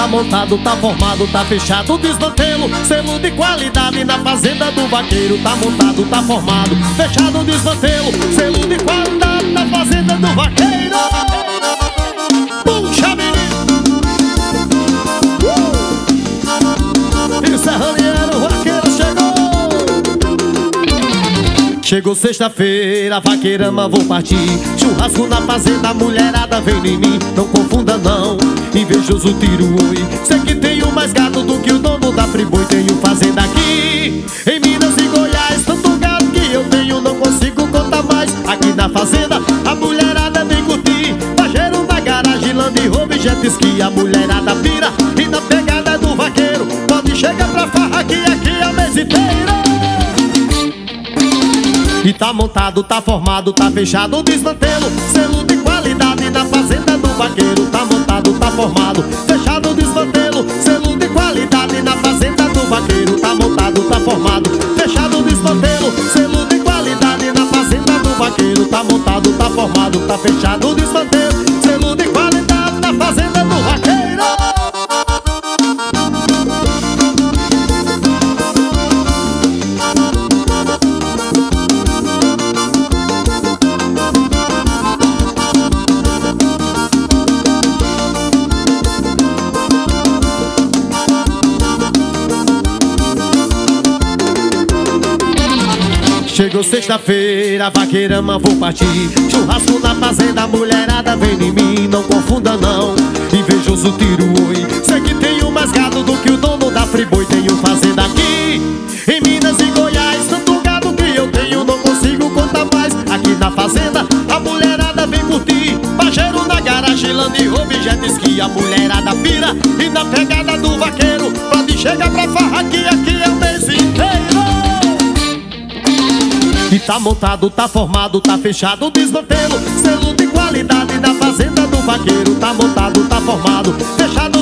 montado, tá formado, tá fechado, desmantelo, selo de qualidade na fazenda do vaqueiro. Tá montado, tá formado, fechado, desmantelo, selo de qualidade na fazenda do vaqueiro. Puxa, menino! Isso é Raniero, o vaqueiro chegou! Chegou sexta-feira, vaqueirama, vou partir. Churrasco na fazenda, mulherada vem em mim. Não confunda não, invejoso tiro oi. Sei que tenho mais gado do que o dono da Friboi. Tenho fazenda aqui em Minas e Goiás, tanto gado que eu tenho, não consigo contar mais. Aqui na fazenda, a mulherada vem curtir. Pajeiro na garagem, Land Rover, jet ski. A mulherada pira e na pegada do vaqueiro. Pode chegar pra farra que aqui é o mês inteiro. E tá montado, tá formado, tá fechado, desmantelo, selo de qualidade na fazenda do vaqueiro. Tá montado, tá formado, fechado, desmantelo, selo de qualidade na fazenda do vaqueiro. Tá montado, tá formado, fechado, desmantelo, selo de qualidade na fazenda do vaqueiro. Tá montado, tá formado, tá fechado, desmantelo, selo de qualidade na fazenda do vaqueiro. Chegou sexta-feira, vaqueirama, vou partir. Churrasco na fazenda, mulherada vem em mim. Não confunda não, invejoso tiro oi. Sei que tenho mais gado do que o dono da Friboi. Tenho fazenda aqui em Minas e Goiás, tanto gado que eu tenho, não consigo contar mais. Aqui na fazenda, a mulherada vem curtir. Pajeiro na garagem, Land Rover, jet ski. A mulherada pira e na pegada do vaqueiro. Pode chegar pra farra que aqui é o mês inteiro. E tá montado, tá formado, tá fechado, desmantelo, selo de qualidade na fazenda do vaqueiro. Tá montado, tá formado, fechado,